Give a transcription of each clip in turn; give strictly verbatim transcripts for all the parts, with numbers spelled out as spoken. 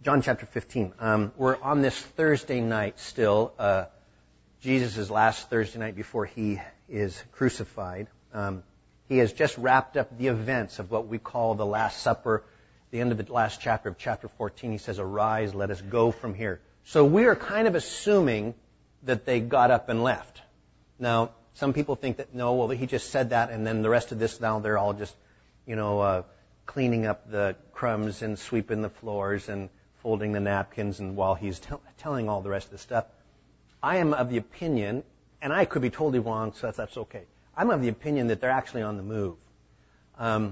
John chapter fifteen. Um, we're on this Thursday night still, uh, Jesus' last Thursday night before he is crucified. Um, he has just wrapped up the events of what we call the Last Supper. The end of the last chapter of chapter fourteen, he says, "Arise, let us go from here." So we are kind of assuming that they got up and left. Now, some people think that, no, well, he just said that, and then the rest of this, now they're all just, you know, uh, cleaning up the crumbs and sweeping the floors and folding the napkins, and while he's t- telling all the rest of the stuff. I am of the opinion, and I could be totally wrong, so that's, that's okay. I'm of the opinion that they're actually on the move. Um,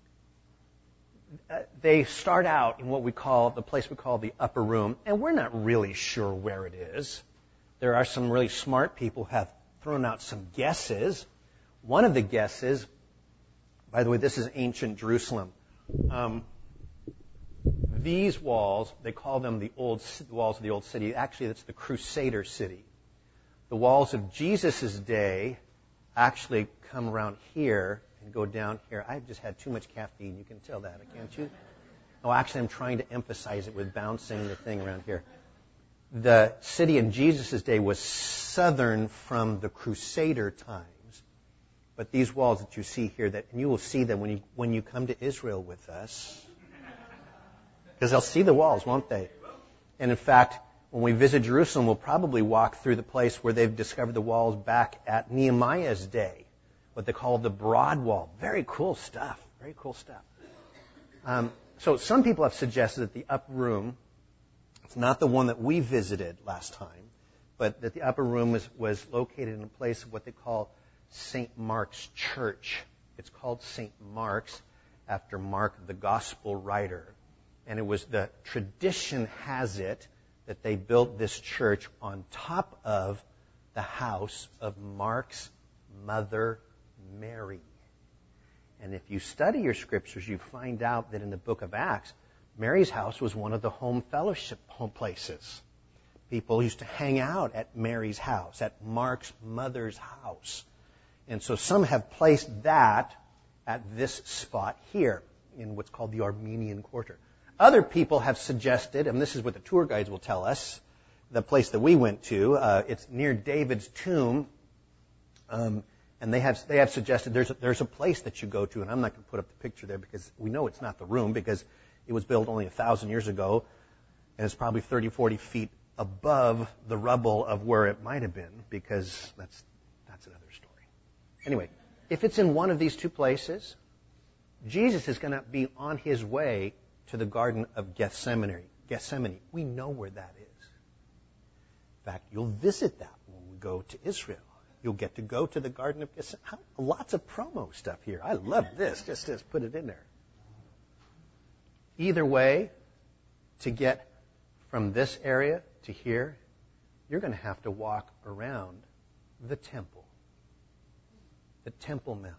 they start out in what we call, the place we call the upper room, and we're not really sure where it is. There are some really smart people who have thrown out some guesses. One of the guesses, by the way, this is ancient Jerusalem. Um, these walls, they call them the old the walls of the old city. Actually, it's the Crusader city. The walls of Jesus' day actually come around here and go down here. I've just had too much caffeine. You can tell that, can't you? Oh, actually, I'm trying to emphasize it with bouncing the thing around here. The city in Jesus' day was southern from the Crusader times. But these walls that you see here, that and you will see them when you when you come to Israel with us. Because they'll see the walls, won't they? And in fact, when we visit Jerusalem, we'll probably walk through the place where they've discovered the walls back at Nehemiah's day, what they call the Broad Wall. Very cool stuff. Very cool stuff. Um, so some people have suggested that the upper room, it's not the one that we visited last time, but that the upper room was, was located in a place of what they call Saint Mark's Church. It's called Saint Mark's after Mark, the gospel writer. And it was the tradition has it that they built this church on top of the house of Mark's mother, Mary. And if you study your scriptures, you find out that in the book of Acts, Mary's house was one of the home fellowship home places. People used to hang out at Mary's house, at Mark's mother's house. And so some have placed that at this spot here in what's called the Armenian Quarter. Other people have suggested, and this is what the tour guides will tell us, the place that we went to, uh, it's near David's tomb, um, and they have they have suggested there's a, there's a place that you go to, and I'm not going to put up the picture there because we know it's not the room because it was built only a thousand years ago, and it's probably thirty, forty feet above the rubble of where it might have been, because that's that's another story. Anyway, if it's in one of these two places, Jesus is going to be on his way to the Garden of Gethsemane. Gethsemane. We know where that is. In fact, you'll visit that when we go to Israel. You'll get to go to the Garden of Gethsemane. Lots of promo stuff here. I love this. Just, just put it in there. Either way, to get from this area to here, you're going to have to walk around the temple. The Temple Mount.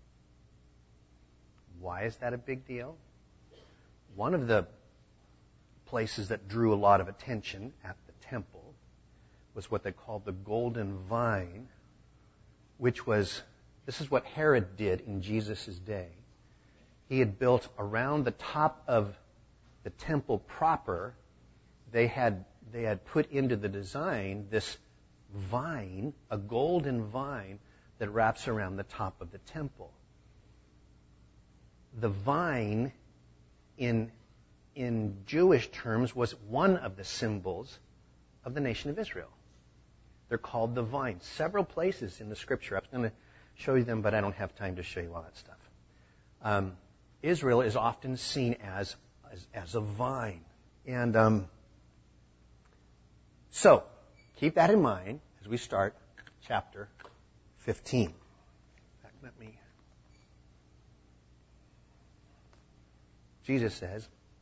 Why is that a big deal? One of the places that drew a lot of attention at the temple was what they called the Golden Vine, which was, this is what Herod did in Jesus' day. He had built around the top of the temple proper, they had they had put into the design this vine, a golden vine that wraps around the top of the temple. The vine in in Jewish terms was one of the symbols of the nation of Israel. They're called the vine. Several places in the scripture. I was going to show you them, but I don't have time to show you all that stuff. Um, Israel is often seen as as, as a vine. And um, so, keep that in mind as we start chapter fifteen. In fact, let me... Jesus says,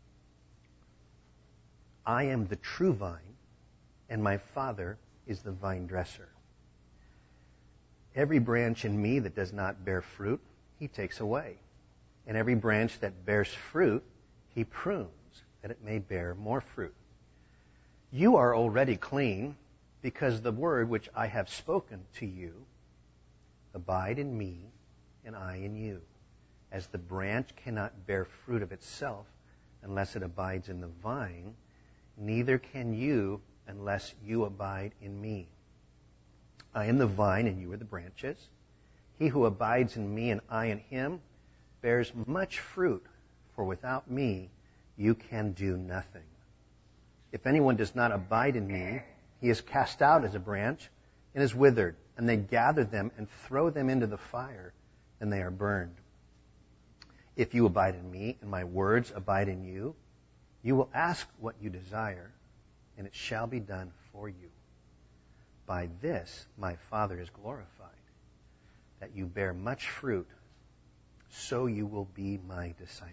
I am the true vine, and my Father is the vine dresser. Every branch in me that does not bear fruit, he takes away. And every branch that bears fruit, he prunes, that it may bear more fruit. You are already clean, because the word which I have spoken to you, abide in me, and I in you. As the branch cannot bear fruit of itself unless it abides in the vine, neither can you unless you abide in me. I am the vine and you are the branches. He who abides in me and I in him bears much fruit, for without me you can do nothing. If anyone does not abide in me, he is cast out as a branch and is withered, and they gather them and throw them into the fire, and they are burned. If you abide in me and my words abide in you, you will ask what you desire, and it shall be done for you. By this my Father is glorified, that you bear much fruit, so you will be my disciples.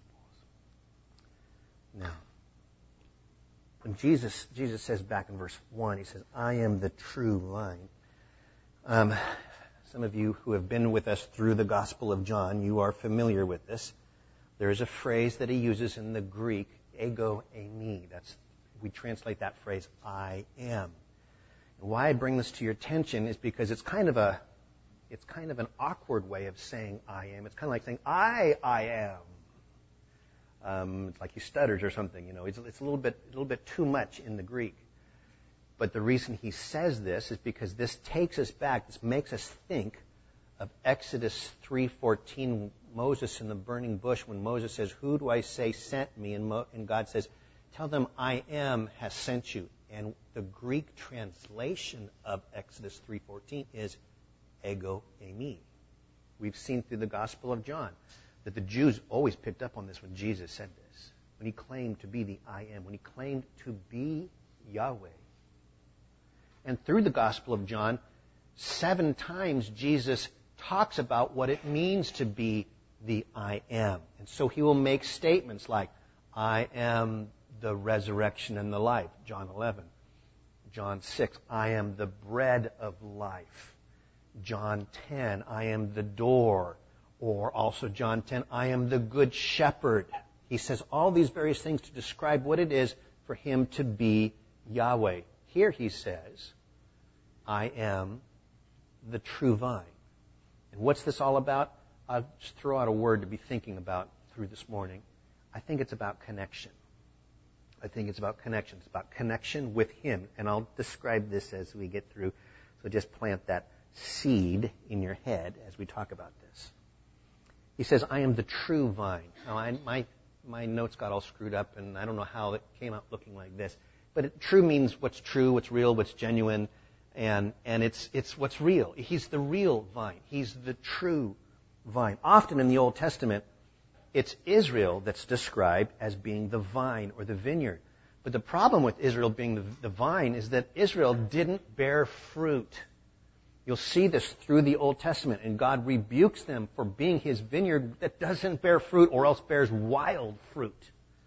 Now, when Jesus Jesus says back in verse one, he says, I am the true vine. Um, some of you who have been with us through the Gospel of John, you are familiar with this. There is a phrase that he uses in the Greek, ego eimi. That's, we translate that phrase, I am. And why I bring this to your attention is because it's kind of a, it's kind of an awkward way of saying I am. It's kind of like saying I, I am. Um, it's like he stutters or something, you know. It's, it's a little bit, a little bit too much in the Greek. But the reason he says this is because this takes us back. This makes us think of Exodus three fourteen, Moses in the burning bush, when Moses says, "Who do I say sent me?" And, Mo- and God says, "Tell them I am has sent you." And the Greek translation of Exodus three fourteen is ego eimi. We've seen through the Gospel of John that the Jews always picked up on this when Jesus said this, when he claimed to be the I am, when he claimed to be Yahweh. And through the Gospel of John, seven times Jesus talks about what it means to be the I am. And so he will make statements like, I am the resurrection and the life, John eleven. John six, I am the bread of life. John ten, I am the door. Or also John ten, I am the good shepherd. He says all these various things to describe what it is for him to be Yahweh. Here he says, I am the true vine. And what's this all about? I'll just throw out a word to be thinking about through this morning. I think it's about connection. I think it's about connection. It's about connection with him. And I'll describe this as we get through. So just plant that seed in your head as we talk about this. He says, I am the true vine. Now, I, my, my notes got all screwed up, and I don't know how it came out looking like this. But it, true means what's true, what's real, what's genuine, and, and it's, it's what's real. He's the real vine. He's the true vine. Often in the Old Testament, it's Israel that's described as being the vine or the vineyard. But the problem with Israel being the, the vine is that Israel didn't bear fruit. You'll see this through the Old Testament, and God rebukes them for being his vineyard that doesn't bear fruit or else bears wild fruit.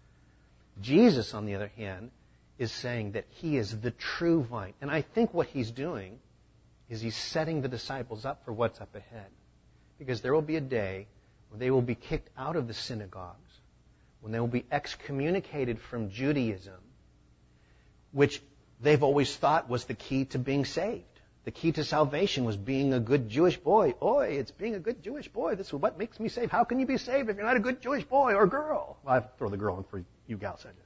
Jesus, on the other hand, is saying that he is the true vine. And I think what he's doing is he's setting the disciples up for what's up ahead. Because there will be a day when they will be kicked out of the synagogues, when they will be excommunicated from Judaism, which they've always thought was the key to being saved. The key to salvation was being a good Jewish boy. Oi, it's being a good Jewish boy. This is what makes me saved. How can you be saved if you're not a good Jewish boy or girl? Well, I have to throw the girl in for you gals, I guess.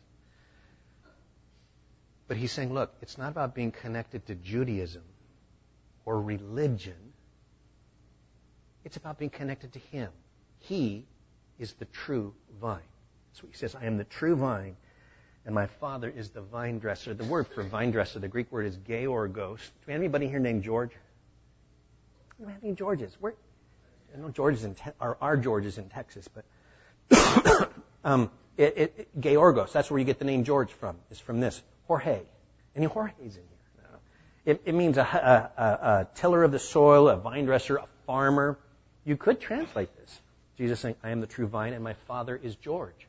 But he's saying, look, it's not about being connected to Judaism or religion. It's about being connected to him. He is the true vine. So he says, I am the true vine, and my Father is the vine dresser. The word for vine dresser, the Greek word is georgos. Do we have anybody here named George? We don't have any Georges. Where? I know George is in te- or our George is in Texas, but um, it, it, georgos. That's where you get the name George from. Is from this Jorge. Any Jorges in here? No. It, it means a, a, a, a tiller of the soil, a vine dresser, a farmer. You could translate this. Jesus saying, I am the true vine, and my Father is George.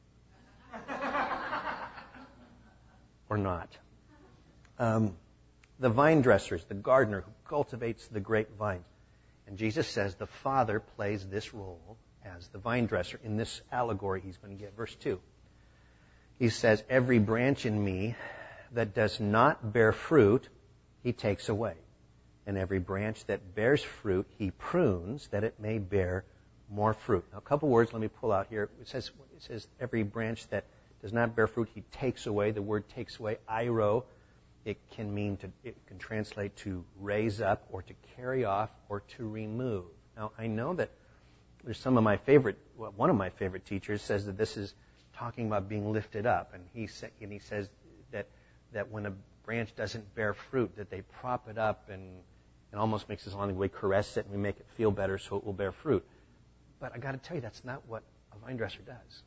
Or not. Um, the vine dressers, the gardener who cultivates the grapevines. And Jesus says the Father plays this role as the vine dresser in this allegory he's going to give. Verse two. He says, every branch in me that does not bear fruit, he takes away. And every branch that bears fruit, he prunes, that it may bear more fruit. Now, a couple words let me pull out here. It says, it says every branch that does not bear fruit, he takes away. The word takes away, airo, it can mean to, it can translate to raise up or to carry off or to remove. Now, I know that there's some of my favorite, well, one of my favorite teachers says that this is talking about being lifted up, and he sa- and he says that that when a branch doesn't bear fruit, that they prop it up and it almost makes us along the way caress it and we make it feel better so it will bear fruit. But I got to tell you, that's not what a vine dresser does.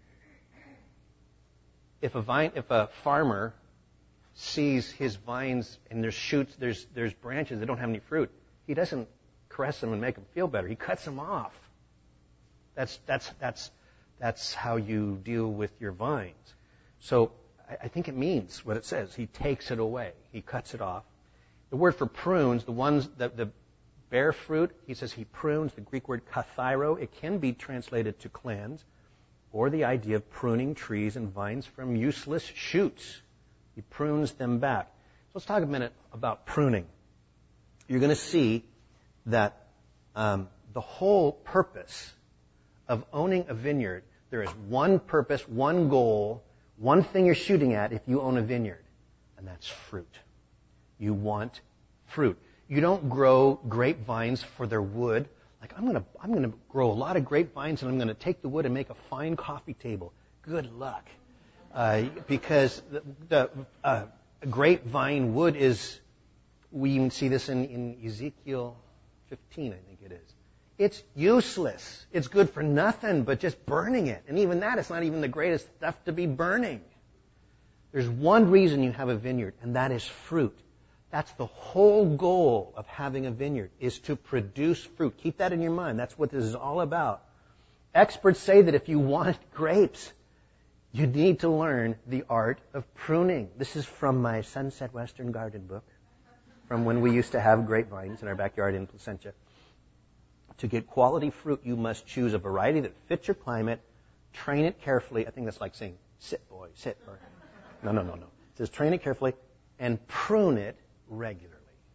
If a vine, if a farmer sees his vines and there's shoots, there's there's branches that don't have any fruit, he doesn't caress them and make them feel better. He cuts them off. That's that's that's that's how you deal with your vines. So I, I think it means what it says. He takes it away. He cuts it off. The word for prunes, the ones that the bear fruit, he says he prunes. The Greek word kathairo, it can be translated to cleanse, or the idea of pruning trees and vines from useless shoots. He prunes them back. So let's talk a minute about pruning. You're going to see that um, the whole purpose of owning a vineyard, there is one purpose, one goal, one thing you're shooting at if you own a vineyard, and that's fruit. You want fruit. You don't grow grapevines for their wood. Like, I'm going to I'm going to grow a lot of grapevines, and I'm going to take the wood and make a fine coffee table. Good luck. Uh, because the, the uh, grapevine wood is, we even see this in, in Ezekiel fifteen, I think it is. It's useless. It's good for nothing but just burning it. And even that, it's not even the greatest stuff to be burning. There's one reason you have a vineyard, and that is fruit. That's the whole goal of having a vineyard, is to produce fruit. Keep that in your mind. That's what this is all about. Experts say that if you want grapes, you need to learn the art of pruning. This is from my Sunset Western Garden book, from when we used to have grapevines in our backyard in Placentia. To get quality fruit, you must choose a variety that fits your climate, train it carefully. I think that's like saying, sit, boy, sit. Or, no, no, no, no. It says train it carefully and prune it regularly.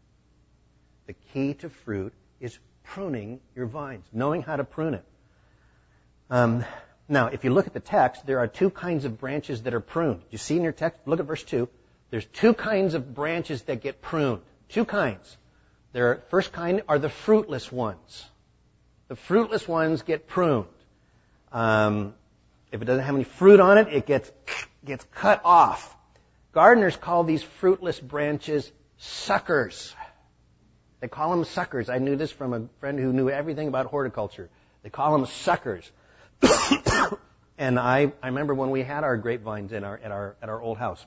The key to fruit is pruning your vines, knowing how to prune it. Um, now, if you look at the text, there are two kinds of branches that are pruned. You see in your text, look at verse two. There's two kinds of branches that get pruned. Two kinds. The first kind are the fruitless ones. The fruitless ones get pruned. Um, if it doesn't have any fruit on it, it gets gets cut off. Gardeners call these fruitless branches suckers. They call them suckers. I knew this from a friend who knew everything about horticulture. They call them suckers. And I, I remember when we had our grapevines in our at our at our old house.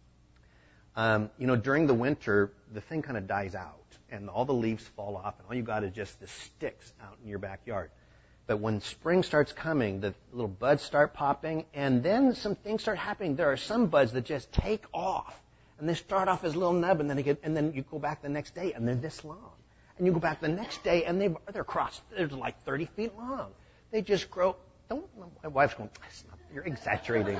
Um, you know, during the winter, the thing kind of dies out. And all the leaves fall off, and all you got is just the sticks out in your backyard. But when spring starts coming, the little buds start popping, and then some things start happening. There are some buds that just take off, and they start off as a little nub, and then they get, and then you go back the next day, and they're this long. And you go back the next day, and they they're across, they're like thirty feet long. They just grow. Don't. My wife's going, not, you're exaggerating.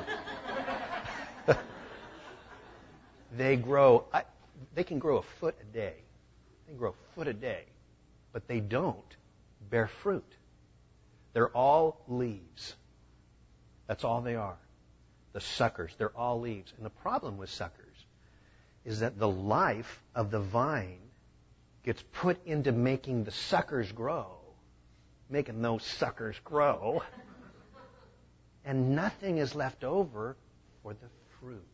They grow. I, they can grow a foot a day. They grow a foot a day, but they don't bear fruit. They're all leaves. That's all they are. The suckers, they're all leaves. And the problem with suckers is that the life of the vine gets put into making the suckers grow, making those suckers grow, and nothing is left over for the fruit.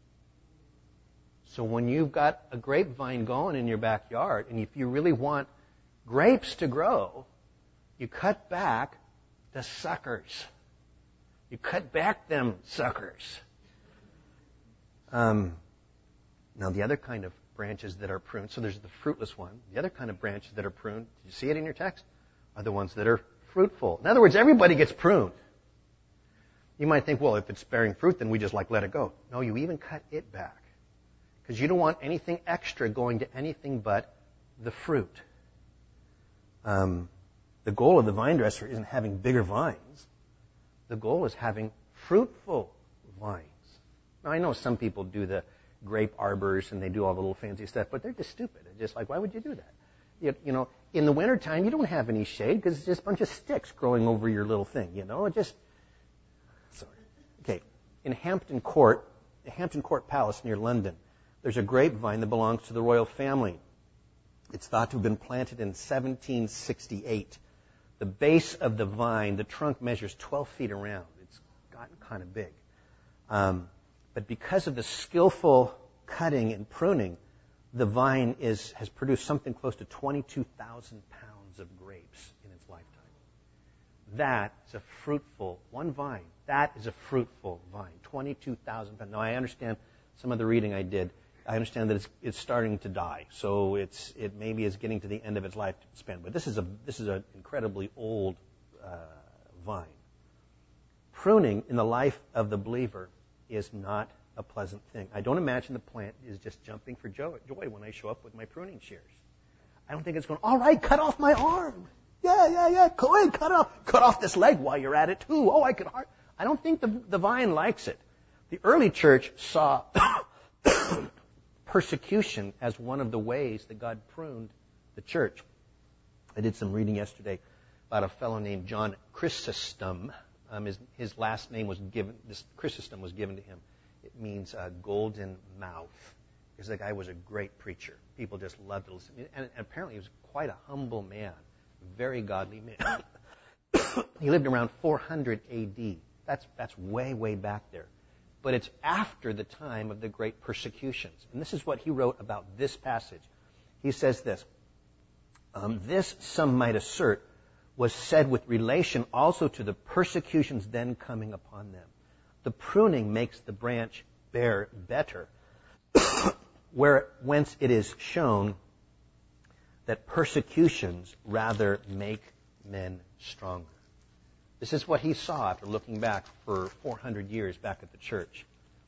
So when you've got a grapevine going in your backyard, and if you really want grapes to grow, you cut back the suckers. You cut back them suckers. Um, now, the other kind of branches that are pruned, so there's the fruitless one. The other kind of branches that are pruned, do you see it in your text? Are the ones that are fruitful. In other words, everybody gets pruned. You might think, well, if it's bearing fruit, then we just like let it go. No, you even cut it back. Because you don't want anything extra going to anything but the fruit. Um, the goal of the vine dresser isn't having bigger vines. The goal is having fruitful vines. Now, I know some people do the grape arbors and they do all the little fancy stuff, but they're just stupid. It's just like, why would you do that? You, you know, in the wintertime, you don't have any shade because it's just a bunch of sticks growing over your little thing, you know? It just... Sorry. Okay. In Hampton Court, the Hampton Court Palace near London, there's a grapevine that belongs to the royal family. It's thought to have been planted in seventeen sixty-eight. The base of the vine, the trunk measures twelve feet around. It's gotten kind of big. Um, but because of the skillful cutting and pruning, the vine is, has produced something close to twenty-two thousand pounds of grapes in its lifetime. That is a fruitful, one vine, that is a fruitful vine, twenty-two thousand pounds. Now, I understand some of the reading I did. I understand that it's, it's starting to die, so it's, it maybe is getting to the end of its lifespan. But this is a this is an incredibly old uh, vine. Pruning in the life of the believer is not a pleasant thing. I don't imagine the plant is just jumping for joy, joy when I show up with my pruning shears. I don't think it's going, all right, cut off my arm. Yeah, yeah, yeah, go ahead, cut off, cut off this leg while you're at it too. Oh, I could hard. I don't think the, the vine likes it. The early church saw persecution as one of the ways that God pruned the church. I did some reading yesterday about a fellow named John Chrysostom. Um, his, his last name was given, this Chrysostom was given to him. It means uh, golden mouth. Because the guy was a great preacher. People just loved to listen. And, and apparently he was quite a humble man, a very godly man. He lived around four hundred A D. That's, that's way, way back there. But it's after the time of the great persecutions. And this is what he wrote about this passage. He says this, um, this, some might assert, was said with relation also to the persecutions then coming upon them. The pruning makes the branch bear better, where whence it is shown that persecutions rather make men stronger. This is what he saw after looking back for four hundred years back at the church.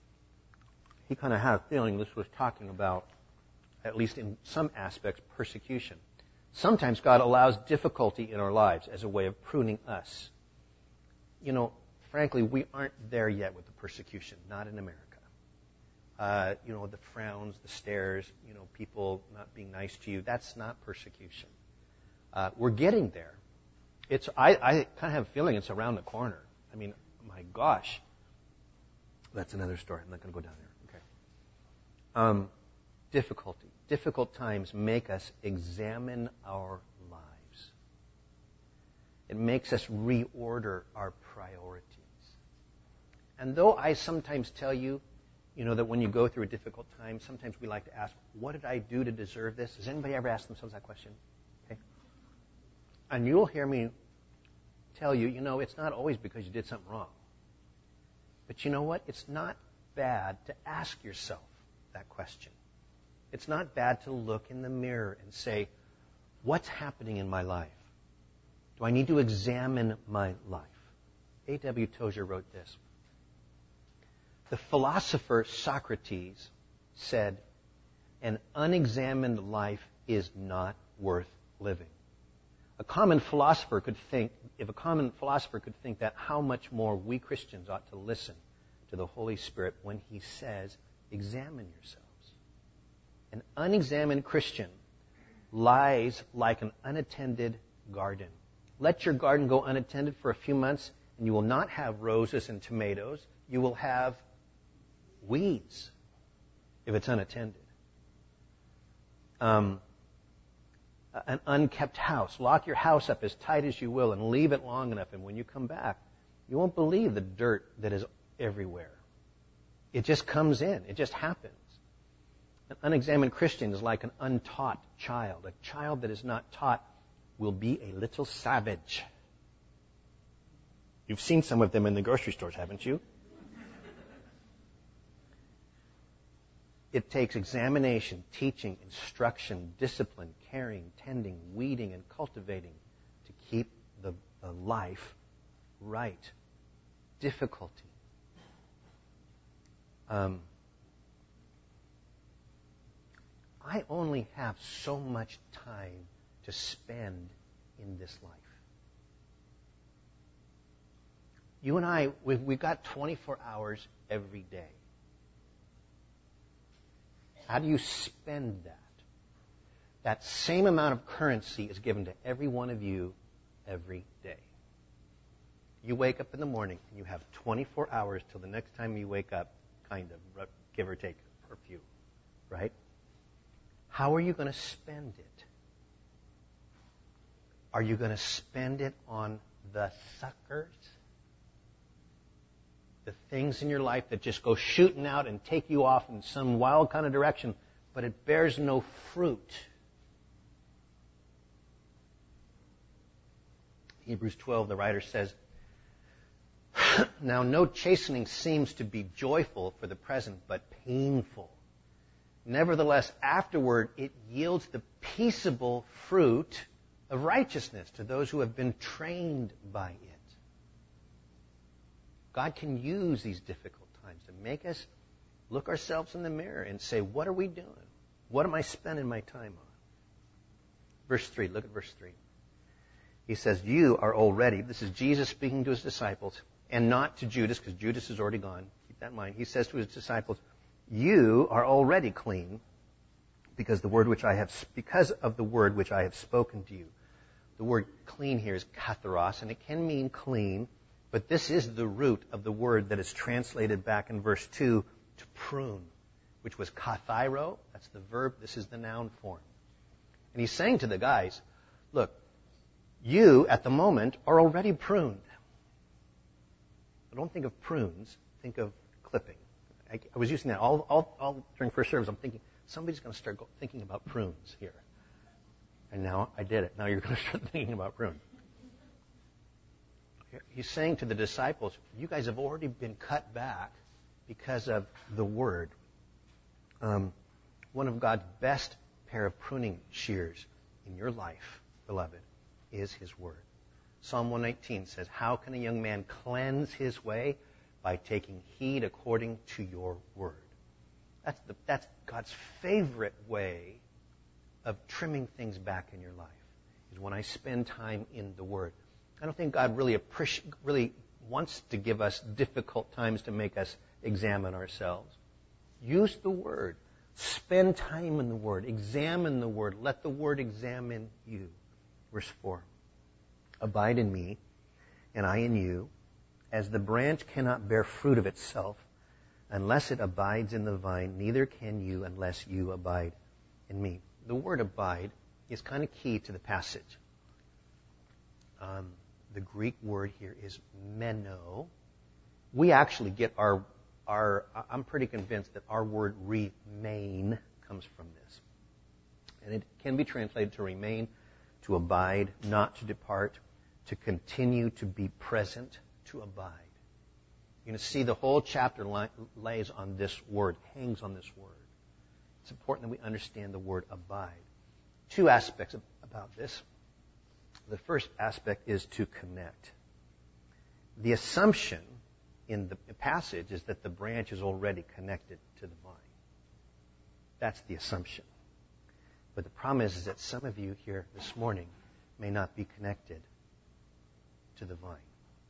He kind of had a feeling this was talking about, at least in some aspects, persecution. Sometimes God allows difficulty in our lives as a way of pruning us. You know, frankly, we aren't there yet with the persecution, not in America. Uh, you know, the frowns, the stares, you know, people not being nice to you, that's not persecution. Uh, we're getting there. It's I, I kind of have a feeling it's around the corner. I mean, my gosh. That's another story. I'm not going to go down there. Okay. Um, difficulty. Difficult times make us examine our lives. It makes us reorder our priorities. And though I sometimes tell you, you know, that when you go through a difficult time, sometimes we like to ask, what did I do to deserve this? Has anybody ever asked themselves that question? Okay. And you'll hear me tell you, you know, it's not always because you did something wrong. But you know what? It's not bad to ask yourself that question. It's not bad to look in the mirror and say, what's happening in my life? Do I need to examine my life? A W Tozer wrote this. The philosopher Socrates said, an unexamined life is not worth living. A common philosopher could think, if a common philosopher could think that, how much more we Christians ought to listen to the Holy Spirit when He says, examine yourselves. An unexamined Christian lies like an unattended garden. Let your garden go unattended for a few months, and you will not have roses and tomatoes. You will have weeds if it's unattended. Um, an unkept house. Lock your house up as tight as you will and leave it long enough, and when you come back, you won't believe the dirt that is everywhere. It just comes in. It just happens. An unexamined Christian is like an untaught child. A child that is not taught will be a little savage. You've seen some of them in the grocery stores, haven't you? It takes examination, teaching, instruction, discipline, caring, tending, weeding, and cultivating to keep the, the life right. Difficulty. Um, I only have so much time to spend in this life. You and I, we've, we've got twenty-four hours every day. How do you spend that? That same amount of currency is given to every one of you every day. You wake up in the morning and you have twenty-four hours till the next time you wake up, kind of, give or take a few, right? How are you going to spend it? Are you going to spend it on the suckers? The things in your life that just go shooting out and take you off in some wild kind of direction, but it bears no fruit. Hebrews twelve, the writer says, now no chastening seems to be joyful for the present, but painful. Nevertheless, afterward it yields the peaceable fruit of righteousness to those who have been trained by it. God can use these difficult times to make us look ourselves in the mirror and say, what are we doing? What am I spending my time on? Verse three, look at verse three. He says, you are already, this is Jesus speaking to his disciples, and not to Judas, because Judas is already gone. Keep that in mind. He says to his disciples, you are already clean because the word which I have, because of the word which I have spoken to you. The word clean here is katharos, and it can mean clean, but this is the root of the word that is translated back in verse two to prune, which was kathairo. That's the verb. This is the noun form. And he's saying to the guys, look, you at the moment are already pruned. I don't think of prunes. Think of clipping. I, I was using that all, all, all during first service. I'm thinking, somebody's going to start go, thinking about prunes here. And now I did it. Now you're going to start thinking about prunes. He's saying to the disciples, you guys have already been cut back because of the Word. Um, one of God's best pair of pruning shears in your life, beloved, is His Word. Psalm one nineteen says, how can a young man cleanse his way? By taking heed according to your Word. That's, the, that's God's favorite way of trimming things back in your life, is when I spend time in the Word. I don't think God really appreci- really wants to give us difficult times to make us examine ourselves. Use the Word. Spend time in the Word. Examine the Word. Let the Word examine you. Verse four. Abide in me, and I in you, as the branch cannot bear fruit of itself unless it abides in the vine, neither can you unless you abide in me. The word abide is kind of key to the passage. Um, the Greek word here is meno. We actually get our, our, I'm pretty convinced that our word remain comes from this. And it can be translated to remain, to abide, not to depart, to continue to be present, to abide. You're going to see the whole chapter lays on this word, hangs on this word. It's important that we understand the word abide. Two aspects about this. The first aspect is to connect. The assumption in the passage is that the branch is already connected to the vine. That's the assumption. But the problem is, is that some of you here this morning may not be connected to the vine.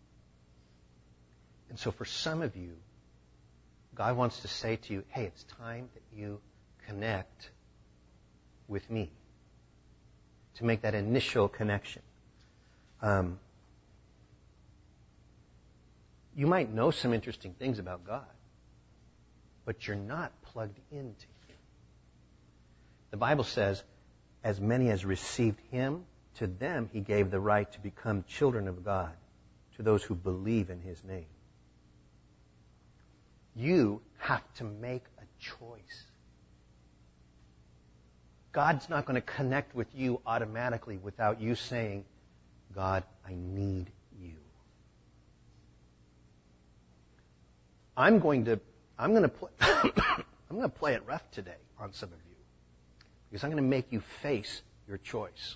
And so for some of you, God wants to say to you, hey, it's time that you connect with me. To make that initial connection. Um, you might know some interesting things about God, but you're not plugged into Him. The Bible says, as many as received Him, to them He gave the right to become children of God, to those who believe in His name. You have to make a choice. God's not going to connect with you automatically without you saying, God, I need you. I'm going to I'm going to play I'm going to play it rough today on some of you, because I'm going to make you face your choice.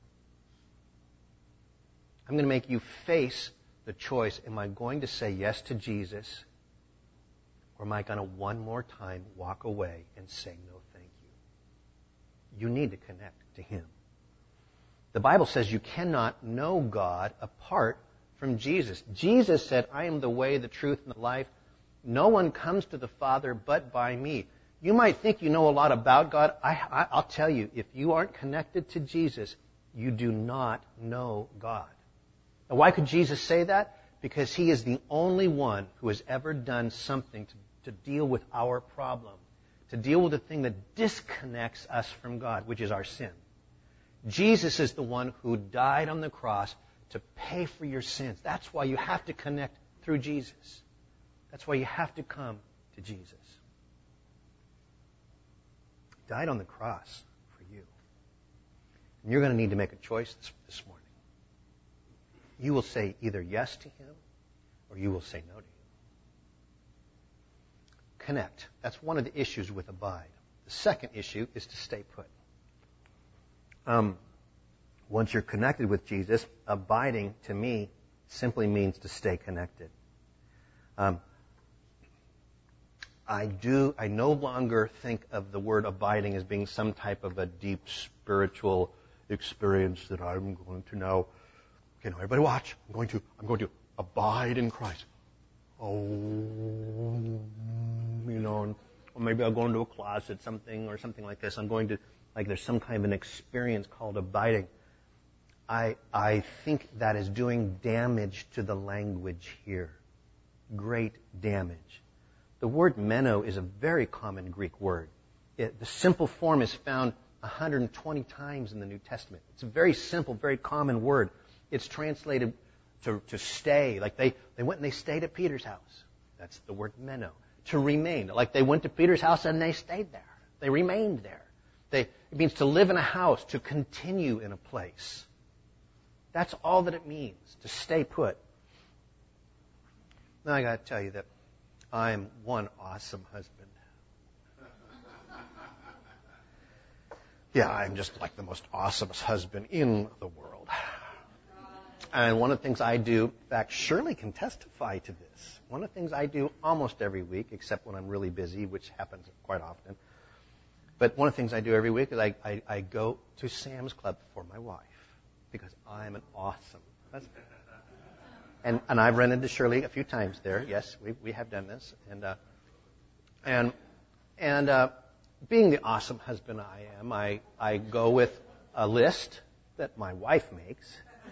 I'm going to make you face the choice. Am I going to say yes to Jesus, or am I going to one more time walk away and say no, thank you? You need to connect to Him. The Bible says you cannot know God apart from Jesus. Jesus said, I am the way, the truth, and the life. No one comes to the Father but by me. You might think you know a lot about God. I, I, I'll tell you, if you aren't connected to Jesus, you do not know God. Now, why could Jesus say that? because He is the only one who has ever done something to, to deal with our problem, to deal with the thing that disconnects us from God, which is our sin. Jesus is the one who died on the cross to pay for your sins. That's why you have to connect through Jesus. That's why you have to come to Jesus. He died on the cross for you. And you're going to need to make a choice this, this morning. You will say either yes to Him or you will say no to Him. Connect. That's one of the issues with abide. The second issue is to stay put. Um, once you're connected with Jesus, abiding, to me, simply means to stay connected. Um, I do. I no longer think of the word abiding as being some type of a deep spiritual experience that I'm going to now. Okay, now everybody watch. I'm going to. I'm going to abide in Christ. Oh, you know, or maybe I'll go into a closet, something or something like this. I'm going to, like, there's some kind of an experience called abiding. I I think that is doing damage to the language here. Great damage. The word meno is a very common Greek word. It, the simple form is found one hundred twenty times in the New Testament. It's a very simple, very common word. It's translated to, to stay. Like they, they went and they stayed at Peter's house. That's the word meno. To remain. Like they went to Peter's house and they stayed there. They remained there. They, it means to live in a house, to continue in a place. That's all that it means, to stay put. Now I got to tell you that I'm one awesome husband. Yeah, I'm just like the most awesomest husband in the world. And one of the things I do, in fact, Shirley can testify to this. One of the things I do almost every week, except when I'm really busy, which happens quite often. But one of the things I do every week is I, I, I go to Sam's Club for my wife because I'm an awesome husband. And and I've run into Shirley a few times there. Yes, we we have done this. And uh, and and uh, being the awesome husband I am, I I go with a list that my wife makes.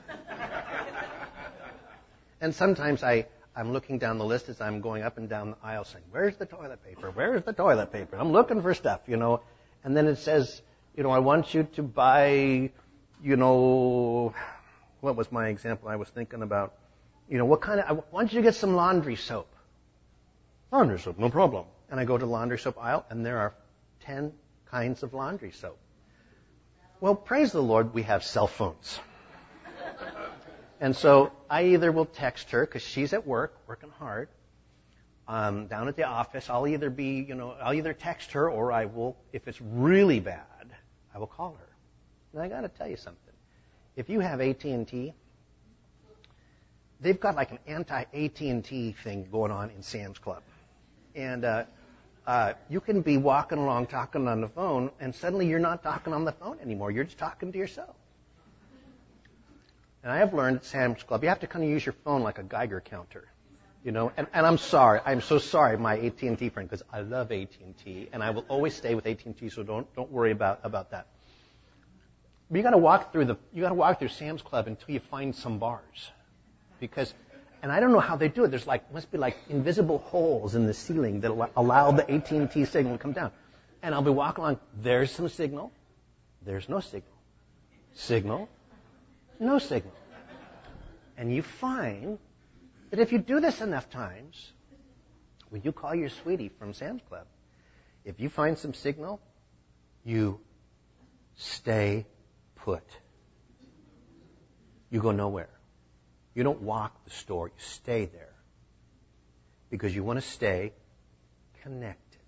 And sometimes I I'm looking down the list as I'm going up and down the aisle, saying, "Where's the toilet paper? Where's the toilet paper?" I'm looking for stuff, you know. And then it says, you know, I want you to buy, you know, what was my example I was thinking about? You know, what kind of, I want you to get some laundry soap. Laundry soap, no problem. And I go to the laundry soap aisle, and there are ten kinds of laundry soap. Well, praise the Lord, we have cell phones. And so I either will text her, because she's at work, working hard, um, down at the office. I'll either be, you know, I'll either text her, or I will, if it's really bad, I will call her. And I got to tell you something. If you have A T and T, they've got like an anti-A T and T thing going on in Sam's Club. And uh, uh, you can be walking along talking on the phone, and suddenly you're not talking on the phone anymore. You're just talking to yourself. And I have learned at Sam's Club, you have to kind of use your phone like a Geiger counter. You know, and, and I'm sorry. I'm so sorry, my A T and T friend, because I love A T and T, and I will always stay with A T and T, so don't don't worry about, about that. But you got to walk through the you got to walk through Sam's Club until you find some bars. Because, and I don't know how they do it. There's like, must be like invisible holes in the ceiling that allow the A T and T signal to come down. And I'll be walking along, there's some signal, there's no signal. Signal, no signal. And you find that if you do this enough times, when you call your sweetie from Sam's Club, if you find some signal, you stay put. You go nowhere. You don't walk the store, you stay there. Because you want to stay connected.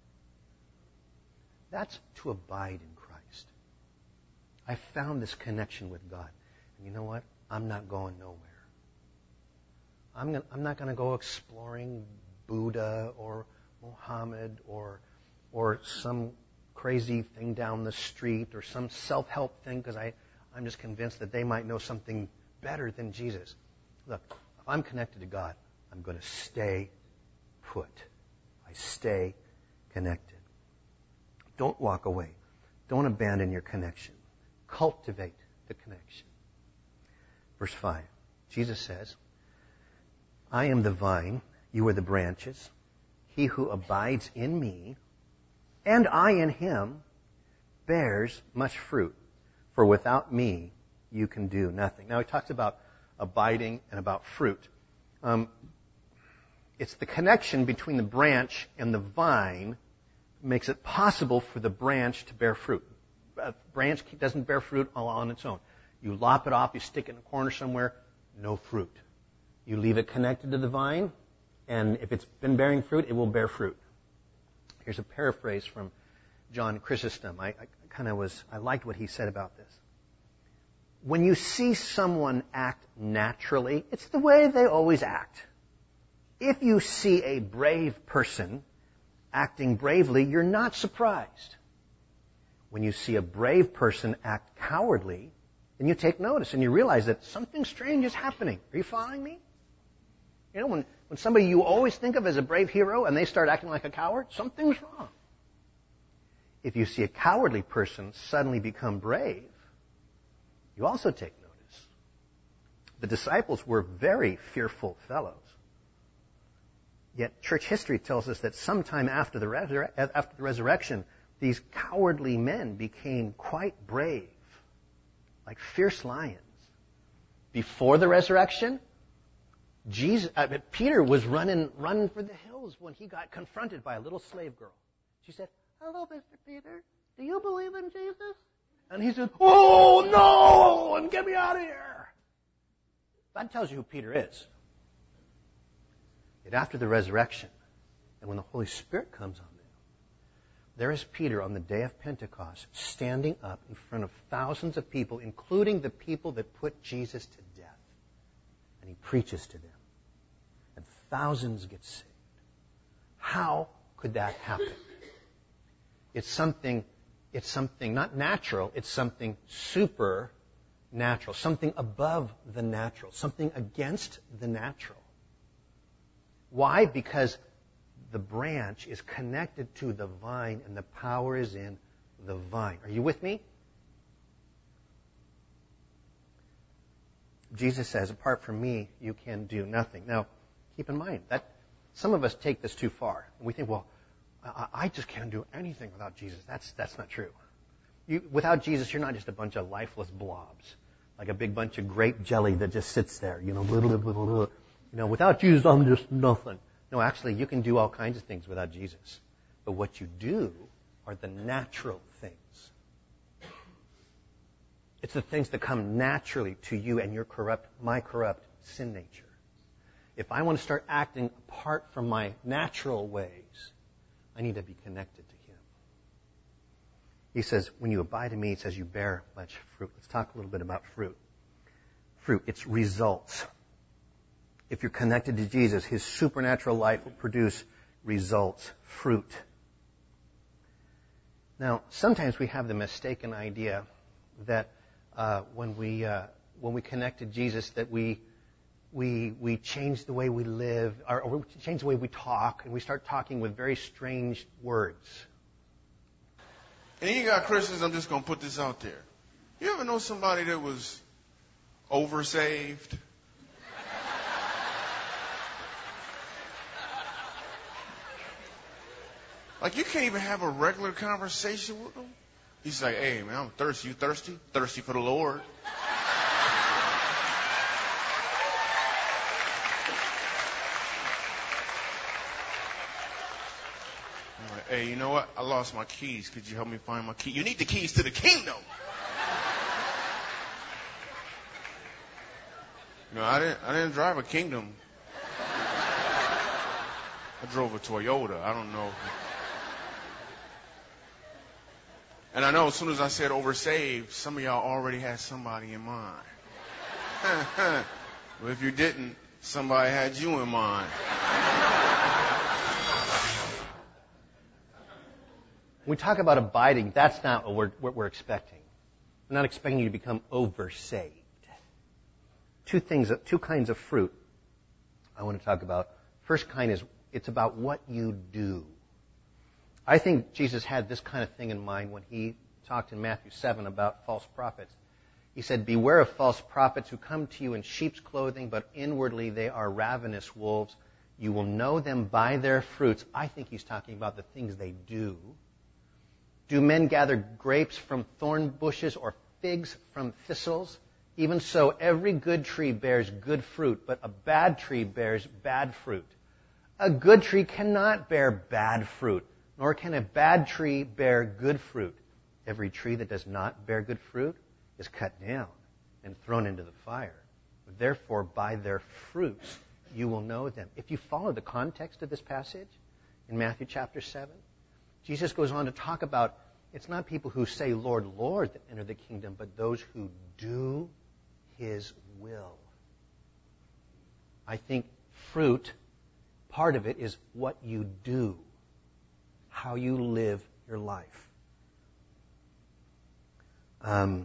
That's to abide in Christ. I found this connection with God. And you know what? I'm not going nowhere. I'm, gonna, I'm not going to go exploring Buddha or Muhammad or or some crazy thing down the street or some self-help thing because I I'm just convinced that they might know something better than Jesus. Look, if I'm connected to God, I'm going to stay put. I stay connected. Don't walk away. Don't abandon your connection. Cultivate the connection. Verse five, Jesus says, I am the vine, you are the branches. He who abides in me, and I in him, bears much fruit. For without me, you can do nothing. Now, he talks about abiding and about fruit. Um, it's the connection between the branch and the vine makes it possible for the branch to bear fruit. A branch doesn't bear fruit all on its own. You lop it off, you stick it in a corner somewhere, no fruit. You leave it connected to the vine, and if it's been bearing fruit, it will bear fruit. Here's a paraphrase from John Chrysostom. I, I kind of was, I liked what he said about this. When you see someone act naturally, it's the way they always act. If you see a brave person acting bravely, you're not surprised. When you see a brave person act cowardly, then you take notice and you realize that something strange is happening. Are you following me? You know, when, when somebody you always think of as a brave hero and they start acting like a coward, something's wrong. If you see a cowardly person suddenly become brave, you also take notice. The disciples were very fearful fellows. Yet church history tells us that sometime after the, resur- after the resurrection, these cowardly men became quite brave, like fierce lions. Before the resurrection, Jesus, uh, Peter was running, running for the hills when he got confronted by a little slave girl. She said, "Hello, Mister Peter. Do you believe in Jesus?" And he said, "Oh, no! And get me out of here!" That tells you who Peter is. Yet after the resurrection, and when the Holy Spirit comes on them, there is Peter on the day of Pentecost standing up in front of thousands of people, including the people that put Jesus to death. And he preaches to them. And thousands get saved. How could that happen? It's something, it's something not natural, it's something supernatural, something above the natural, something against the natural. Why? Because the branch is connected to the vine and the power is in the vine. Are you with me? Jesus says, apart from me, you can do nothing. Now, keep in mind that some of us take this too far. And we think, well, I, I just can't do anything without Jesus. That's, that's not true. You, without Jesus, you're not just a bunch of lifeless blobs, like a big bunch of grape jelly that just sits there, you know, blah, blah, blah, blah. You know, without Jesus, I'm just nothing. No, actually, you can do all kinds of things without Jesus. But what you do are the natural things. It's the things that come naturally to you and your corrupt, my corrupt sin nature. If I want to start acting apart from my natural ways, I need to be connected to Him. He says, when you abide in me, he says you bear much fruit. Let's talk a little bit about fruit. Fruit, it's results. If you're connected to Jesus, His supernatural life will produce results, fruit. Now, sometimes we have the mistaken idea that uh, when we uh, when we connect to Jesus, that we we we change the way we live, or, or we change the way we talk, and we start talking with very strange words. And then you got Christians. I'm just going to put this out there. You ever know somebody that was oversaved? Like, you can't even have a regular conversation with them. He's like, "Hey, man, I'm thirsty. You thirsty? Thirsty for the Lord." I'm like, "Hey, you know what? I lost my keys. Could you help me find my key?" You need the keys to the kingdom. No, I didn't. I didn't drive a Kingdom. I drove a Toyota. I don't know. And I know as soon as I said oversaved, some of y'all already had somebody in mind. Well, if you didn't, somebody had you in mind. When we talk about abiding, that's not what we're, what we're expecting. We're not expecting you to become oversaved. Two things, two kinds of fruit I want to talk about. First kind is, it's about what you do. I think Jesus had this kind of thing in mind when he talked in Matthew seven about false prophets. He said, beware of false prophets who come to you in sheep's clothing, but inwardly they are ravenous wolves. You will know them by their fruits. I think he's talking about the things they do. Do men gather grapes from thorn bushes or figs from thistles? Even so, every good tree bears good fruit, but a bad tree bears bad fruit. A good tree cannot bear bad fruit, nor can a bad tree bear good fruit. Every tree that does not bear good fruit is cut down and thrown into the fire. Therefore, by their fruits you will know them. If you follow the context of this passage in Matthew chapter seven, Jesus goes on to talk about it's not people who say, Lord, Lord, that enter the kingdom, but those who do His will. I think fruit, part of it is what you do, how you live your life. Um,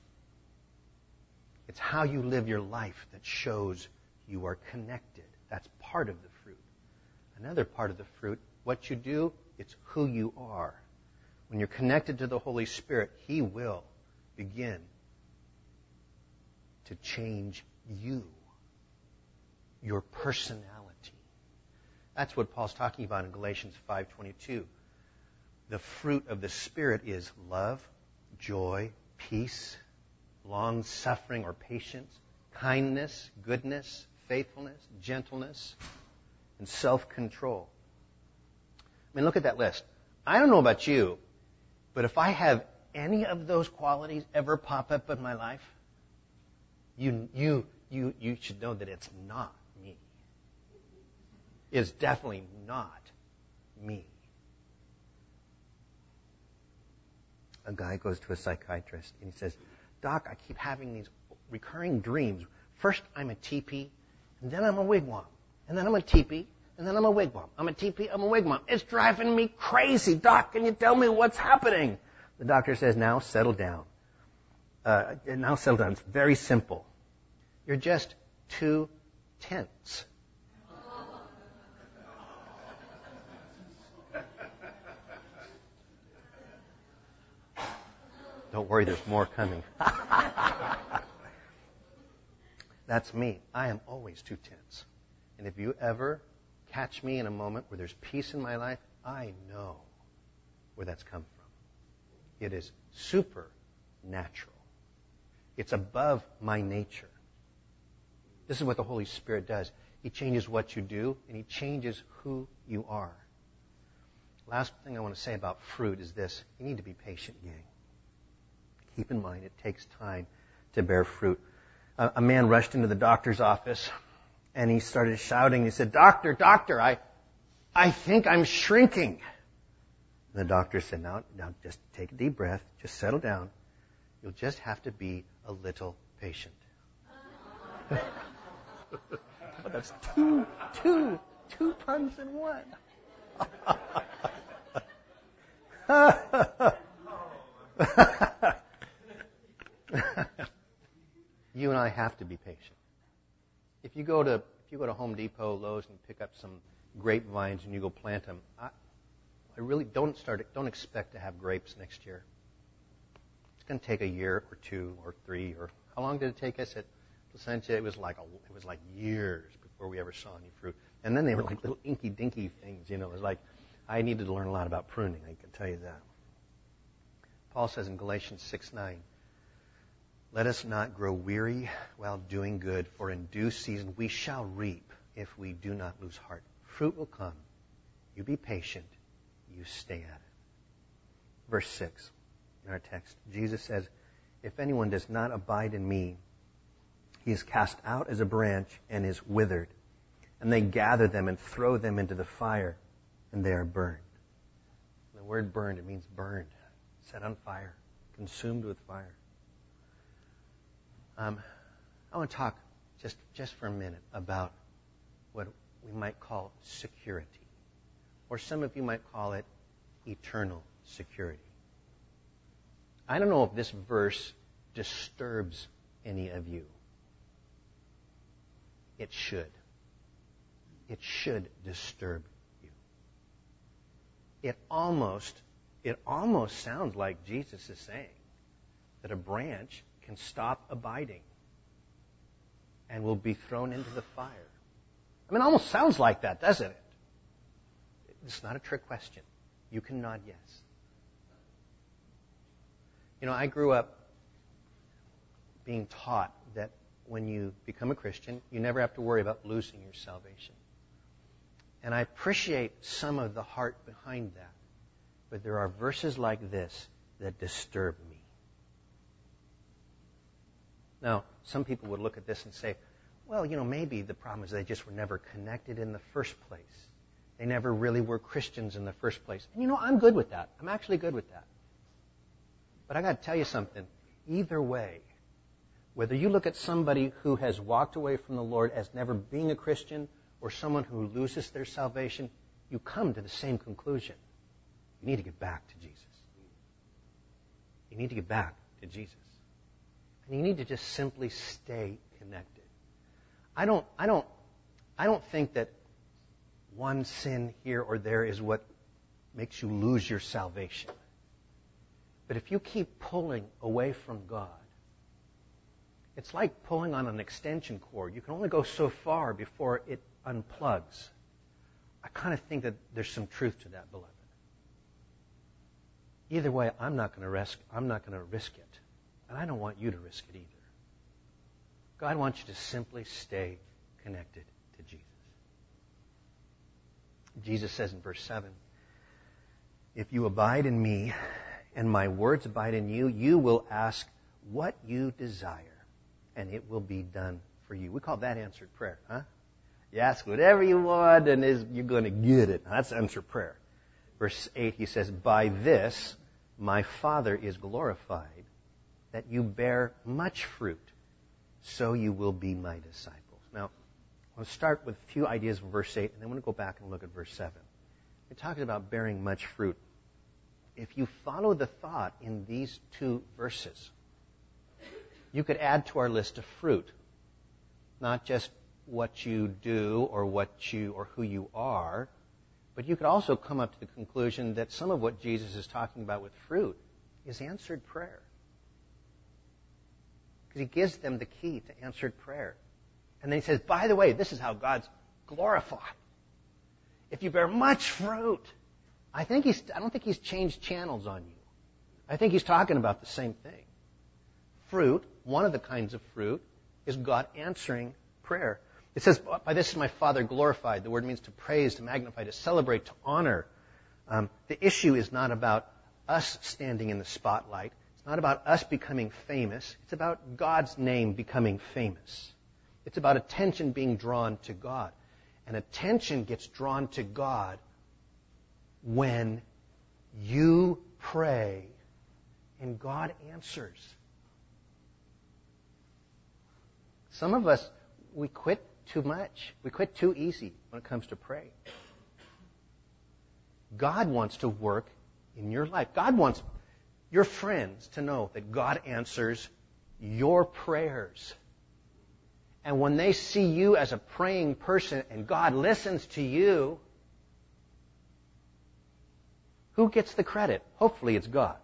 it's how you live your life that shows you are connected. That's part of the fruit. Another part of the fruit, what you do, it's who you are. When you're connected to the Holy Spirit, He will begin to change you, your personality. That's what Paul's talking about in Galatians five twenty-two. The fruit of the Spirit is love, joy, peace, long-suffering or patience, kindness, goodness, faithfulness, gentleness, and self-control. I mean, look at that list. I don't know about you, but if I have any of those qualities ever pop up in my life, you, you, you, you should know that it's not me. It's definitely not me. A guy goes to a psychiatrist and he says, Doc, I keep having these recurring dreams. First, I'm a teepee, and then I'm a wigwam. And then I'm a teepee, and then I'm a wigwam. I'm a teepee, I'm a wigwam. It's driving me crazy. Doc, can you tell me what's happening? The doctor says, now settle down. Uh, now settle down. It's very simple. You're just too tense. Don't worry, there's more coming. That's me. I am always too tense. And if you ever catch me in a moment where there's peace in my life, I know where that's come from. It is supernatural. It's above my nature. This is what the Holy Spirit does. He changes what you do, and He changes who you are. Last thing I want to say about fruit is this. You need to be patient, gang. Keep in mind, it takes time to bear fruit. Uh, a man rushed into the doctor's office, and he started shouting. He said, Doctor, doctor, I, I think I'm shrinking. And the doctor said, now, now just take a deep breath. Just settle down. You'll just have to be a little patient. Oh, that's two, two, two puns in one. You and I have to be patient. If you go to if you go to Home Depot, Lowe's, and pick up some grapevines and you go plant them, I, I really don't start. Don't expect to have grapes next year. It's going to take a year or two or three or how long did it take us at Placentia? It was like a, it was like years before we ever saw any fruit. And then they were like little inky dinky things. You know, it was like I needed to learn a lot about pruning. I can tell you that. Paul says in Galatians six nine. Let us not grow weary while doing good, for in due season we shall reap if we do not lose heart. Fruit will come. You be patient. You stay at it. Verse six in our text. Jesus says, if anyone does not abide in me, he is cast out as a branch and is withered. And they gather them and throw them into the fire, and they are burned. The word burned, it means burned, set on fire, consumed with fire. Um, I want to talk just, just for a minute about what we might call security. Or some of you might call it eternal security. I don't know if this verse disturbs any of you. It should. It should disturb you. It almost, it almost sounds like Jesus is saying that a branch can stop abiding and will be thrown into the fire. I mean, it almost sounds like that, doesn't it? It's not a trick question. You can nod yes. You know, I grew up being taught that when you become a Christian, you never have to worry about losing your salvation. And I appreciate some of the heart behind that. But there are verses like this that disturb me. Now, some people would look at this and say, well, you know, maybe the problem is they just were never connected in the first place. They never really were Christians in the first place. And you know, I'm good with that. I'm actually good with that. But I got to tell you something. Either way, whether you look at somebody who has walked away from the Lord as never being a Christian or someone who loses their salvation, you come to the same conclusion. You need to get back to Jesus. You need to get back to Jesus. And you need to just simply stay connected. I don't, I don't, I don't think that one sin here or there is what makes you lose your salvation. But if you keep pulling away from God, it's like pulling on an extension cord. You can only go so far before it unplugs. I kind of think that there's some truth to that, beloved. Either way, I'm not going to risk. I'm not going to risk it, and I don't want you to risk it either. God wants you to simply stay connected to Jesus. Jesus says in verse seven, "If you abide in me, and my words abide in you, you will ask what you desire, and it will be done for you." We call that answered prayer, huh? You ask whatever you want, and you're going to get it. That's answered prayer. Verse eight, he says, "By this my Father is glorified, that you bear much fruit, so you will be my disciples." Now, I'll start with a few ideas from verse eight, and then I'm going to go back and look at verse seven. It talks about bearing much fruit. If you follow the thought in these two verses, you could add to our list of fruit, not just what you do or what you or who you are, but you could also come up to the conclusion that some of what Jesus is talking about with fruit is answered prayer. Because he gives them the key to answered prayer. And then he says, by the way, this is how God's glorified. If you bear much fruit, I think he's, I don't think he's changed channels on you. I think he's talking about the same thing. Fruit, one of the kinds of fruit, is God answering prayer. It says, by this is my Father glorified. The word means to praise, to magnify, to celebrate, to honor. Um, the issue is not about us standing in the spotlight. It's not about us becoming famous. It's about God's name becoming famous. It's about attention being drawn to God. And attention gets drawn to God when you pray and God answers. Some of us, we quit too much. We quit too easy when it comes to praying. God wants to work in your life. God wants your friends to know that God answers your prayers. And when they see you as a praying person and God listens to you, who gets the credit? Hopefully it's God.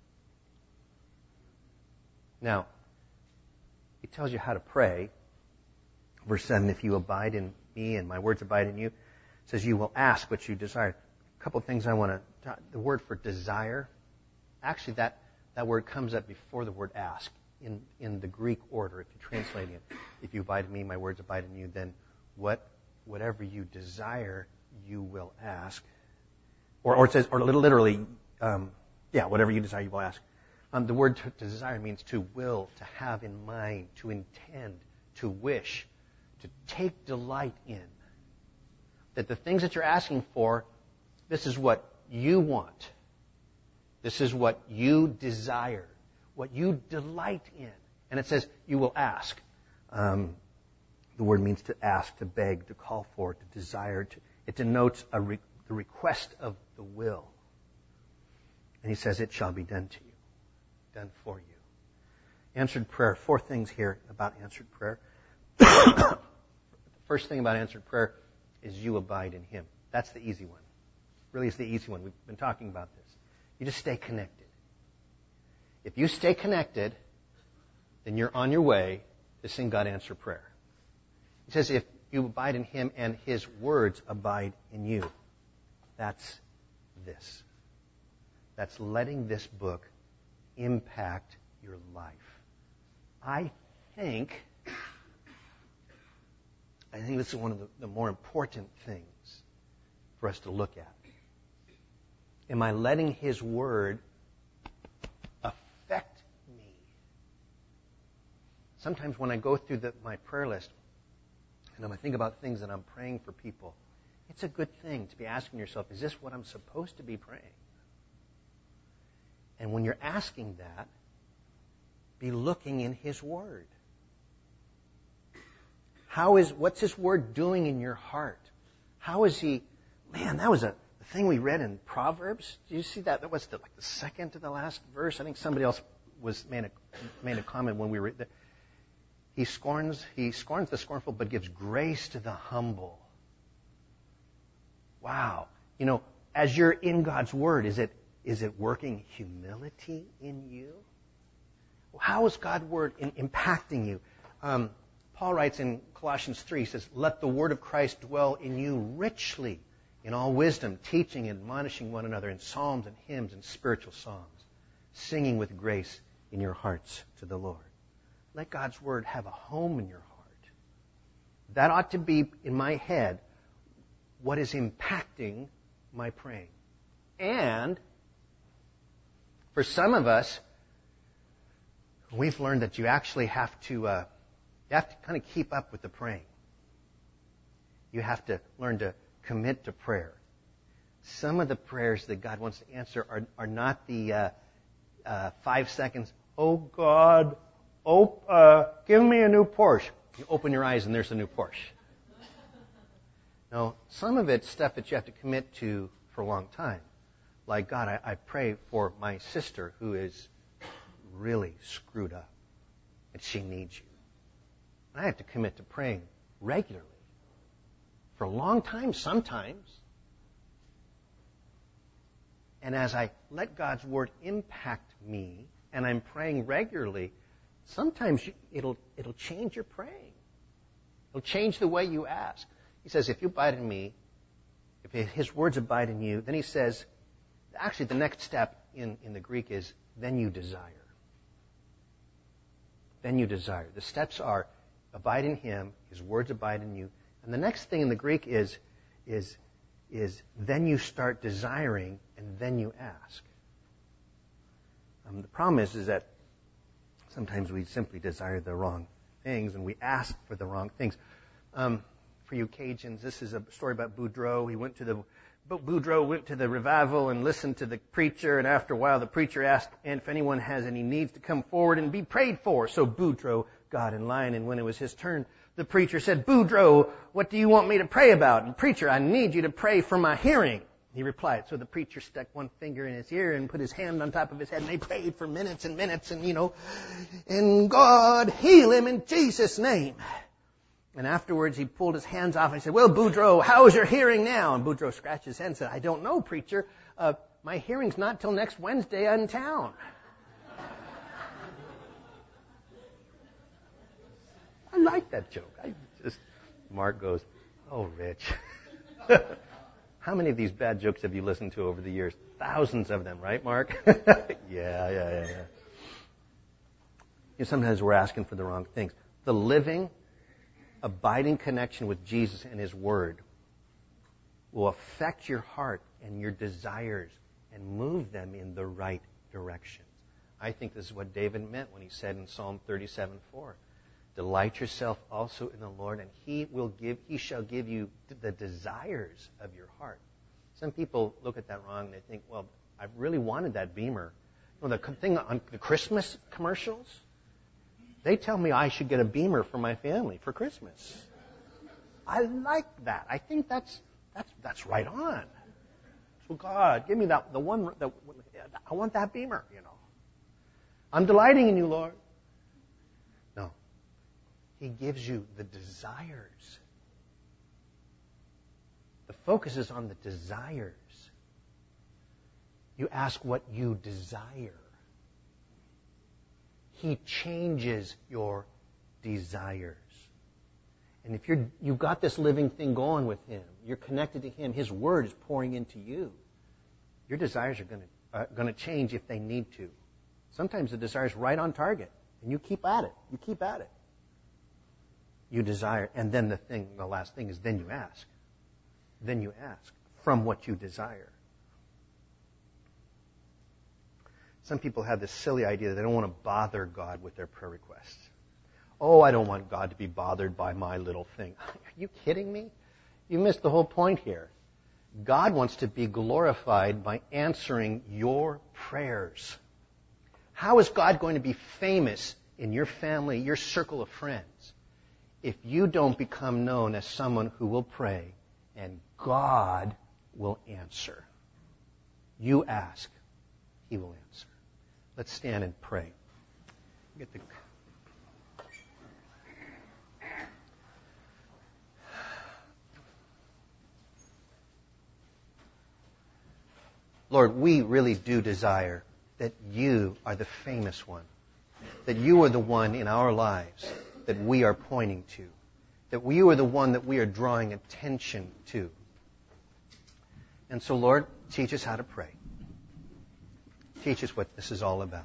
Now, he tells you how to pray. Verse seven, if you abide in me and my words abide in you, it says you will ask what you desire. A couple of things I want to... The word for desire, actually that, that word comes up before the word ask in, in the Greek order. If you're translating it, if you abide in me, my words abide in you, then what, whatever you desire, you will ask. Or, or it says, or literally, um, yeah, whatever you desire, you will ask. Um, the word to, to desire means to will, to have in mind, to intend, to wish, to take delight in. That the things that you're asking for, this is what you want. This is what you desire, what you delight in. And it says, you will ask. Um, the word means to ask, to beg, to call for, to desire. To, it denotes a re, the request of the will. And he says, it shall be done to you, done for you. Answered prayer. Four things here about answered prayer. The first thing about answered prayer is you abide in him. That's the easy one. Really is the easy one. We've been talking about this. You just stay connected. If you stay connected, then you're on your way to seeing God answer prayer. He says, if you abide in Him and His words abide in you, that's this. That's letting this book impact your life. I think, I think this is one of the, the more important things for us to look at. Am I letting His word affect me? Sometimes when I go through the, my prayer list, and I think about things that I'm praying for people, it's a good thing to be asking yourself, is this what I'm supposed to be praying? And when you're asking that, be looking in His Word. How is, what's His Word doing in your heart? How is He, man, that was a the thing we read in Proverbs. Do you see that? That was the, like the second to the last verse. I think somebody else was made a, made a comment when we read that. He scorns, he scorns the scornful, but gives grace to the humble. Wow. You know, as you're in God's Word, is it is it working humility in you? How is God's Word in, impacting you? Um, Paul writes in Colossians three, he says, let the Word of Christ dwell in you richly in all wisdom, teaching and admonishing one another in psalms and hymns and spiritual songs, singing with grace in your hearts to the Lord. Let God's Word have a home in your heart. That ought to be, in my head, what is impacting my praying. And for some of us, we've learned that you actually have to, uh, you have to kind of keep up with the praying. You have to learn to commit to prayer. Some of the prayers that God wants to answer are, are not the uh, uh, five seconds, oh God, oh, uh, give me a new Porsche. You open your eyes and there's a new Porsche. No, some of it's stuff that you have to commit to for a long time. Like, God, I, I pray for my sister who is really screwed up and she needs you. And I have to commit to praying regularly. For a long time, sometimes. And as I let God's Word impact me, and I'm praying regularly, sometimes you, it'll it'll change your praying. It'll change the way you ask. He says, if you abide in me, if His words abide in you, then He says, actually the next step in, in the Greek is, then you desire. Then you desire. The steps are, abide in Him, His words abide in you. And the next thing in the Greek is, is, is then you start desiring and then you ask. Um, the problem is, is that sometimes we simply desire the wrong things and we ask for the wrong things. Um, for you Cajuns, this is a story about Boudreaux. He went to the, Boudreaux went to the revival and listened to the preacher, and after a while the preacher asked if anyone has any needs to come forward and be prayed for. So Boudreaux got in line, and when it was his turn, the preacher said, Boudreaux, what do you want me to pray about? And preacher, I need you to pray for my hearing. He replied. So the preacher stuck one finger in his ear and put his hand on top of his head, and they prayed for minutes and minutes, and, you know, and God heal him in Jesus' name. And afterwards, he pulled his hands off and he said, well, Boudreaux, how is your hearing now? And Boudreaux scratched his head and said, I don't know, preacher. Uh, my hearing's not till next Wednesday in town. I like that joke. I just, Mark goes, oh, Rich. How many of these bad jokes have you listened to over the years? Thousands of them, right, Mark? yeah, yeah, yeah, yeah. You know, sometimes we're asking for the wrong things. The living, abiding connection with Jesus and His Word will affect your heart and your desires and move them in the right directions. I think this is what David meant when he said in Psalm thirty-seven four, delight yourself also in the Lord, and He will give, He shall give you the desires of your heart. Some people look at that wrong and they think, well, I really wanted that Beamer. You know, the thing on the Christmas commercials, they tell me I should get a Beamer for my family for Christmas. I like that. I think that's that's that's right on. So God, give me that the one. The, I want that Beamer. You know, I'm delighting in you, Lord. No, He gives you the desires. The focus is on the desires. You ask what you desire. He changes your desires. And if you're, you've got this living thing going with Him, you're connected to Him, His Word is pouring into you, your desires are going to, uh, going to change if they need to. Sometimes the desire is right on target, and you keep at it. You keep at it. You desire, and then the thing, the last thing is then you ask. Then you ask from what you desire. Some people have this silly idea that they don't want to bother God with their prayer requests. Oh, I don't want God to be bothered by my little thing. Are you kidding me? You missed the whole point here. God wants to be glorified by answering your prayers. How is God going to be famous in your family, your circle of friends, if you don't become known as someone who will pray and God will answer? You ask, He will answer. Let's stand and pray. Get the Lord, we really do desire that you are the famous one, that you are the one in our lives that we are pointing to, that you are the one that we are drawing attention to. And so, Lord, teach us how to pray. Teach us what this is all about.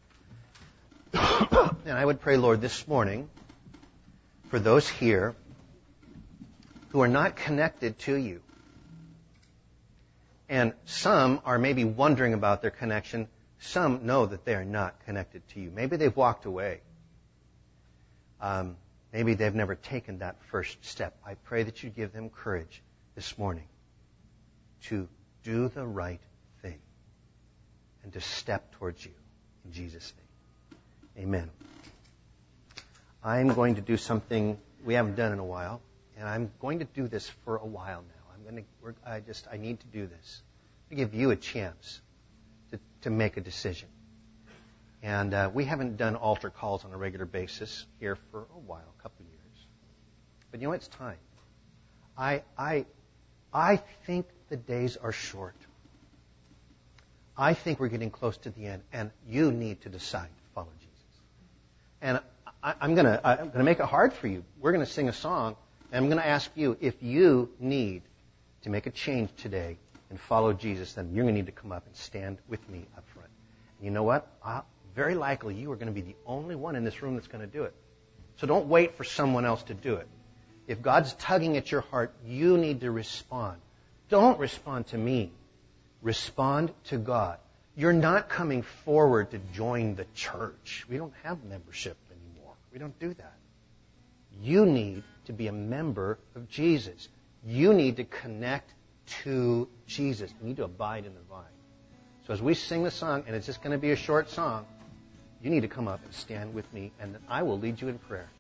And I would pray, Lord, this morning for those here who are not connected to you. And some are maybe wondering about their connection. Some know that they are not connected to you. Maybe they've walked away. Um, maybe they've never taken that first step. I pray that you give them courage this morning to do the right thing and to step towards you. In Jesus' name. Amen. I'm going to do something we haven't done in a while, and I'm going to do this for a while now. I'm going to, we're, I just, I need to do this to give you a chance to, to make a decision. And uh, we haven't done altar calls on a regular basis here for a while, a couple of years. But you know, it's time. I, I, I think the days are short. I think we're getting close to the end, and you need to decide to follow Jesus. And I, I'm going to, I'm going to make it hard for you. We're going to sing a song, and I'm going to ask you if you need to make a change today and follow Jesus, then you're going to need to come up and stand with me up front. And you know what? I'll, very likely you are going to be the only one in this room that's going to do it. So don't wait for someone else to do it. If God's tugging at your heart, you need to respond. Don't respond to me. Respond to God. You're not coming forward to join the church. We don't have membership anymore. We don't do that. You need to be a member of Jesus. You need to connect to Jesus. You need to abide in the vine. So as we sing the song, and it's just going to be a short song, you need to come up and stand with me, and I will lead you in prayer.